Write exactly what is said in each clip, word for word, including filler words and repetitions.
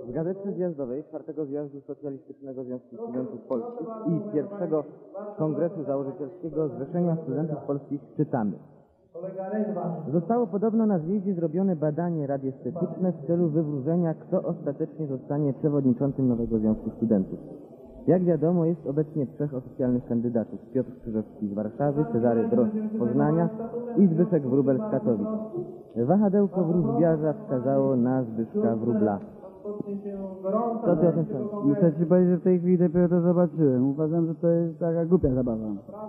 W Gazetce Zjazdowej czwartego Zjazdu Socjalistycznego Związku Studentów Polskich i pierwszego Kongresu Założycielskiego Zrzeszenia Studentów Polskich czytamy: zostało podobno na zjeździe zrobione badanie radiestetyczne w celu wywróżenia, kto ostatecznie zostanie przewodniczącym nowego Związku Studentów. Jak wiadomo, jest obecnie trzech oficjalnych kandydatów: Piotr Krzyżowski z Warszawy, Cezary Drost z Poznania i Zbyszek Wróbel z Katowic. Wahadełko wróżbiarza wskazało na Zbyszka Wróbla. Co ty o tym sądzisz? Muszę ci powiedzieć, że w tej chwili dopiero to zobaczyłem. Uważam, że to jest taka głupia zabawa.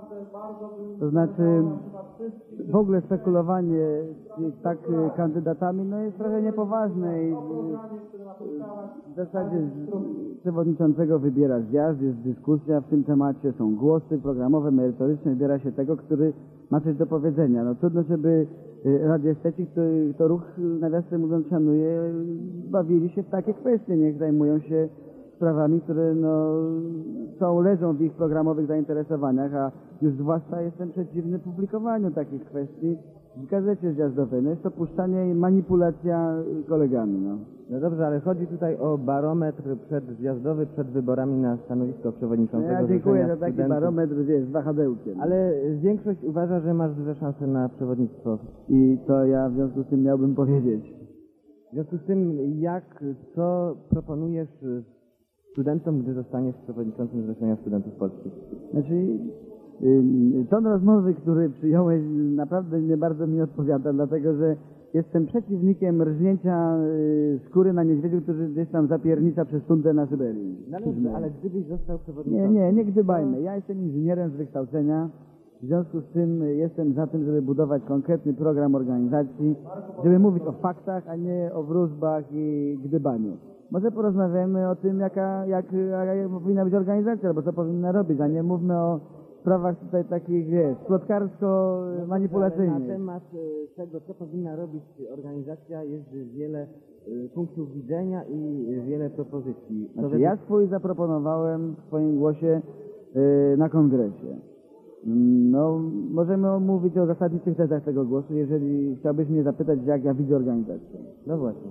To znaczy, w ogóle spekulowanie z tak kandydatami no jest trochę niepoważne i w zasadzie przewodniczącego wybiera zjazd, jest dyskusja w tym temacie, są głosy programowe, merytoryczne, wybiera się tego, który ma coś do powiedzenia. No trudno, żeby radiesteci, który to ruch, nawiasem mówiąc, szanuje, bawili się w takie kwestie, niech zajmują się sprawami, które no, są, leżą w ich programowych zainteresowaniach, a już zwłaszcza jestem przeciwny publikowaniu takich kwestii w gazecie zjazdowej. No jest to puszczanie i manipulacja kolegami. No. No dobrze, ale chodzi tutaj o barometr przedzjazdowy przed wyborami na stanowisko przewodniczącego. No ja dziękuję za taki studentów. barometr, wiesz, z wahadełkiem. Ale większość uważa, że masz duże szanse na przewodnictwo. I to ja w związku z tym miałbym powiedzieć. W związku z tym, jak, co proponujesz studentom, gdy zostaniesz przewodniczącym Zrzeszenia Studentów Polskich? Znaczy, ton rozmowy, który przyjąłeś, naprawdę nie bardzo mi odpowiada, dlatego że jestem przeciwnikiem rżnięcia skóry na niedźwiedziu, który gdzieś tam zapiernicza przez tundę na Syberii. No dobrze, ale gdybyś został przewodniczącym... Nie, nie, nie gdybajmy. Ja jestem inżynierem z wykształcenia, w związku z tym jestem za tym, żeby budować konkretny program organizacji, żeby mówić o faktach, a nie o wróżbach i gdybaniu. Może porozmawiamy o tym, jaka, jak, jaka powinna być organizacja, albo co powinna robić, a nie mówmy o sprawach tutaj takich, wiesz, plotkarsko-manipulacyjnych. Na temat tego, co powinna robić organizacja, jest wiele punktów widzenia i wiele propozycji. Znaczy, według... Ja swój zaproponowałem w swoim głosie yy, na kongresie. No, możemy omówić o zasadniczych tezach tego głosu, jeżeli chciałbyś mnie zapytać, jak ja widzę organizację. No właśnie.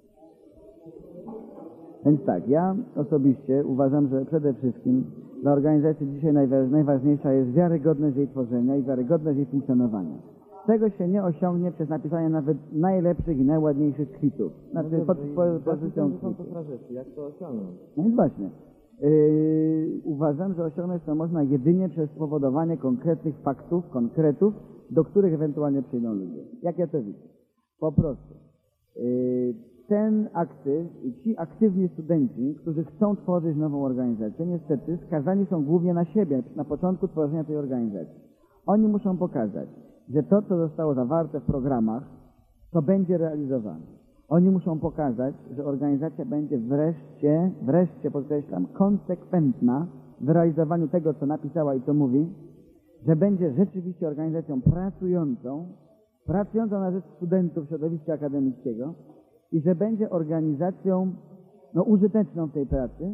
Więc tak, ja osobiście uważam, że przede wszystkim dla organizacji dzisiaj najważniejsza jest wiarygodność jej tworzenia i wiarygodność jej funkcjonowania. Tego się nie osiągnie przez napisanie nawet najlepszych i najładniejszych kwitów. Znaczy no pod dobrze, pozycją są to frazezy, jak to osiągnąć? No więc właśnie. Yy, uważam, że osiągnąć to można jedynie przez spowodowanie konkretnych faktów, konkretów, do których ewentualnie przyjdą ludzie. Jak ja to widzę? Po prostu. Yy, ten aktyw i ci aktywni studenci, którzy chcą tworzyć nową organizację, niestety skazani są głównie na siebie na początku tworzenia tej organizacji. Oni muszą pokazać, że to, co zostało zawarte w programach, to będzie realizowane. Oni muszą pokazać, że organizacja będzie wreszcie, wreszcie podkreślam, konsekwentna w realizowaniu tego, co napisała i co mówi, że będzie rzeczywiście organizacją pracującą, pracującą na rzecz studentów środowiska akademickiego i że będzie organizacją no, użyteczną w tej pracy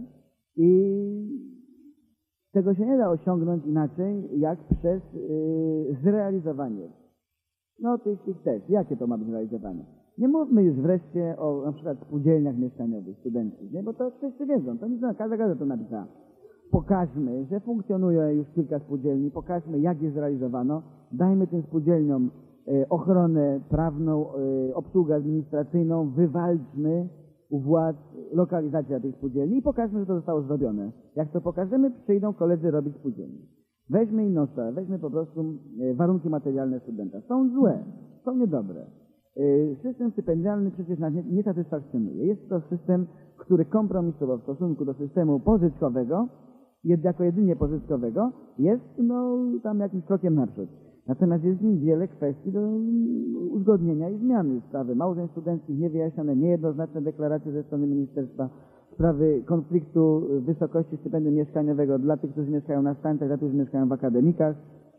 i tego się nie da osiągnąć inaczej, jak przez yy, zrealizowanie no, tych, tych tez. Jakie to ma być realizowanie? Nie mówmy już wreszcie o na przykład spółdzielniach mieszkaniowych studenckich, nie? Bo to wszyscy wiedzą, to nic, każda gazeta to napisała. Pokażmy, że funkcjonuje już kilka spółdzielni, pokażmy, jak je zrealizowano, dajmy tym spółdzielniom e, ochronę prawną, e, obsługę administracyjną, wywalczmy u władz lokalizację tych spółdzielni i pokażmy, że to zostało zrobione. Jak to pokażemy, przyjdą koledzy robić spółdzielnie. Weźmy inną sprawę, weźmy po prostu e, warunki materialne studenta. Są złe, są niedobre. System stypendialny przecież nas nie, nie satysfakcjonuje. Jest to system, który kompromisowo w stosunku do systemu pożyczkowego, jako jedynie pożyczkowego, jest no, tam jakimś krokiem naprzód. Natomiast jest w nim wiele kwestii do uzgodnienia i zmiany. Sprawy małżeństw studenckich niewyjaśnione, niejednoznaczne deklaracje ze strony ministerstwa, sprawy konfliktu wysokości stypendium mieszkaniowego dla tych, którzy mieszkają na stancjach, dla tych, którzy mieszkają w akademikach,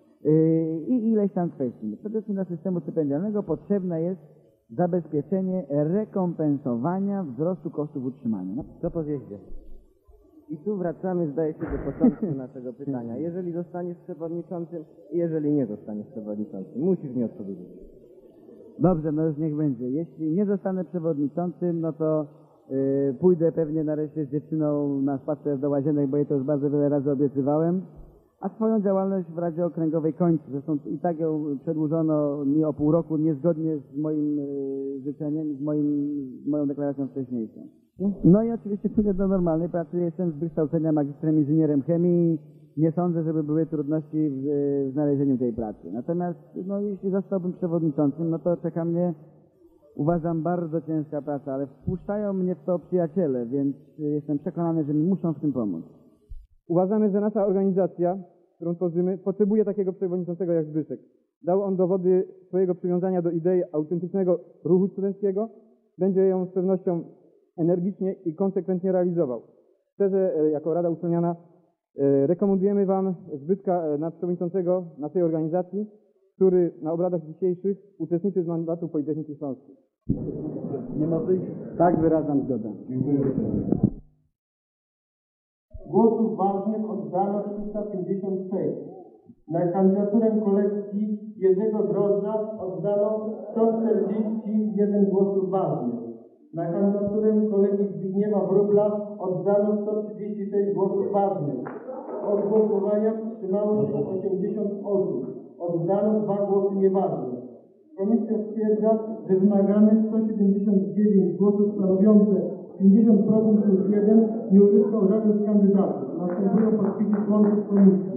i ileś tam kwestii. Przede wszystkim dla systemu stypendialnego potrzebne jest zabezpieczenie rekompensowania wzrostu kosztów utrzymania. No, co po zjeździe? I tu wracamy, zdaje się, do początku naszego pytania. Jeżeli zostaniesz przewodniczącym i jeżeli nie zostaniesz przewodniczącym, musisz mi odpowiedzieć. Dobrze, no już niech będzie. Jeśli nie zostanę przewodniczącym, no to Yy, pójdę pewnie nareszcie z dziewczyną na spacer do Łazienek, bo jej to już bardzo wiele razy obiecywałem. A swoją działalność w Radzie Okręgowej kończę. Zresztą i tak ją przedłużono mi o pół roku, niezgodnie z moim yy, życzeniem, z moim, z moją deklaracją wcześniejszą. No i oczywiście pójdę do normalnej pracy. Jestem z wykształcenia magistrem inżynierem chemii. Nie sądzę, żeby były trudności w, w znalezieniu tej pracy. Natomiast no, jeśli zostałbym przewodniczącym, no to czeka mnie, uważam, bardzo ciężka praca, ale wpuszczają mnie w to przyjaciele, więc jestem przekonany, że mi muszą w tym pomóc. Uważamy, że nasza organizacja, którą tworzymy, potrzebuje takiego przewodniczącego jak Zbyszek. Dał on dowody swojego przywiązania do idei autentycznego ruchu studenckiego. Będzie ją z pewnością energicznie i konsekwentnie realizował. Szczerze, e, jako Rada Uczelniana e, rekomendujemy Wam Zbyszka e, na przewodniczącego naszej organizacji, który na obradach dzisiejszych uczestniczy z mandatu Politechniki Śląskiej. Nie ma wyjść? Tak, wyrażam zgodę. Głosów ważnych oddano trzysta pięćdziesiąt sześć. Na kandydaturę kolekcji Jerzego Drożdża oddano sto czterdzieści jeden głosów ważnych. Na kandydaturę kolegi Zbigniewa Wróbla oddano sto trzydzieści sześć głosów ważnych. Od głosowania wstrzymało się osiemdziesiąt osób. Oddano dwa głosy nieważne. Komisja stwierdza, że wymagane sto siedemdziesiąt dziewięć głosów stanowiące pięćdziesiąt procent plus jeden nie uzyskał żaden z kandydatów. Następują podpisy członków komisji.